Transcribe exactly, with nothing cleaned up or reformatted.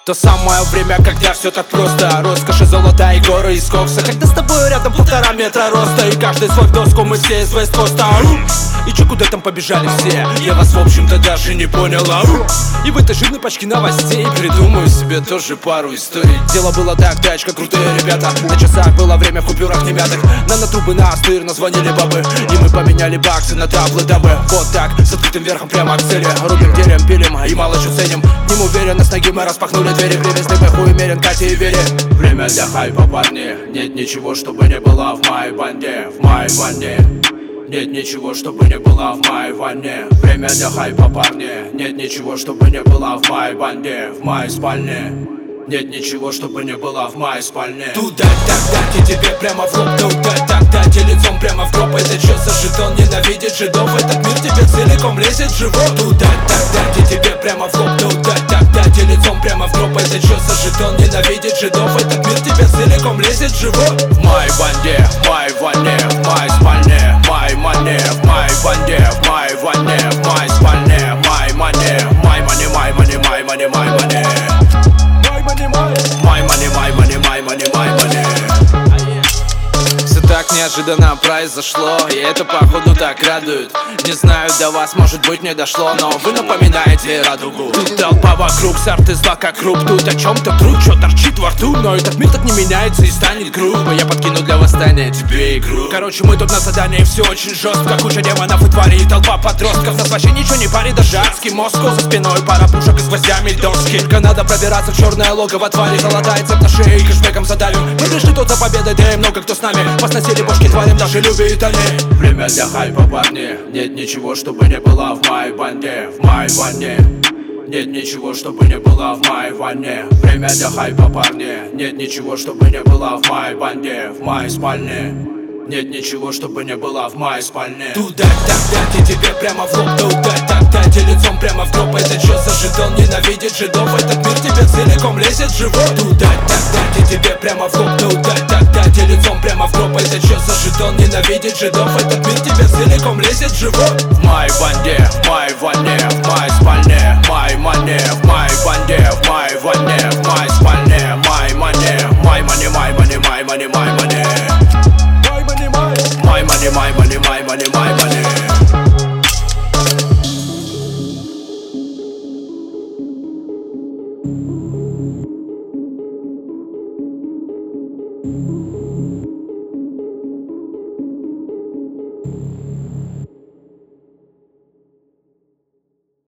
То самое время, когда все так просто. Роскошь и золото и горы из кокса. Когда с тобой рядом полтора метра роста, и каждый свой в доску, мы все из вест-коста. И чё, куда там побежали все? Я вас, в общем-то, даже не поняла. И в этой жирной пачке новостей придумаю себе тоже пару историй. Дело было так, тачка, крутые ребята. На часах было время в купюрах немятых. Нанотрубы настырно звонили бабы, и мы поменяли баксы на таблы дабы. Вот так, с открытым верхом прямо к цели. Рубим, делим, пилим и мало что ценим. Не уверенно с ноги мы распахнули двери. Привезли бы хуемерен Кате и Вере. Время для хайпа, парни. Нет ничего, чтобы не было в моей банде. В моей банде. Нет ничего, чтобы не было в моей ванне. Время для хайпа, парни. Нет ничего, чтобы не было в моей банде. В моей спальне. Нет ничего, чтобы не было в моей спальне. Туда, так, так, и тебе прямо в лоб. Туда, так, так, и лицом прямо в гроб. Это чё за жетон, ненавидит жидов? Этот мир тебе целиком лезет в живот. Туда, так, так, и тебе прямо в лоб. Туда, так, так, и лицом прямо в гроб. Это чё за жетон, ненавидит жидов? Этот мир тебе целиком лезет в живот. В моей банде, в моей ванне, в моей спальне. В моей мане, в моей банде, в моей ванне, в моей спальне. Май мане, май мане, май мане, май мане, май мане. Май мани, май мани, май мани, май мани. Все так неожиданно произошло, и это походу так радует. Не знаю, до вас может быть не дошло, но вы напоминаете радугу. Тут толпа вокруг, сарты зла как круг. Тут о чем-то труд, что торчит во рту. Но этот мир так не меняется и станет грубо. Я подкину для восстания тебе игру. Короче, мы тут на задании, все очень жестко. Куча демонов и тварей, и толпа подростков. Нас вообще ничего не парит, даже адский Москва. За спиной пара пушек и с гвоздями доски. Только надо пробираться в черное логово твари. Золотая цепь на шее и кэшбэком задавим. Мы пришли тут за победой, да и много кто с нами. Посносили бошки тварям, даже любят они. Время для хайпа, парни. Нет ничего, чтобы не было в моей банде. В моей ванне. Нет ничего, чтобы не было в моей ванне. Время для хайпа, парни. Нет ничего, чтобы не было в моей банде. В моей спальне. Нет ничего, чтобы не было в моей спальне. Туда, так, так, и тебе прямо в лоб. Туда, так, так, и лицом прямо в гроб. Это чё за жетон, ненавидит жидов? Этот мир тебе целиком лезет в живот. Туда, так, так, и тебе прямо в лоб. Туда, так, так, и лицом прямо в гроб. Это чё за жетон, ненавидит жидов? Этот мир тебе целиком лезет в живот. В моей банде, в моей ванне, в моей спальне. Май мане, в моей банде, в моей ванне, в моей спальне. Май мане, май мане, май мане, май мане, май мане. My money, my money, my money, my money.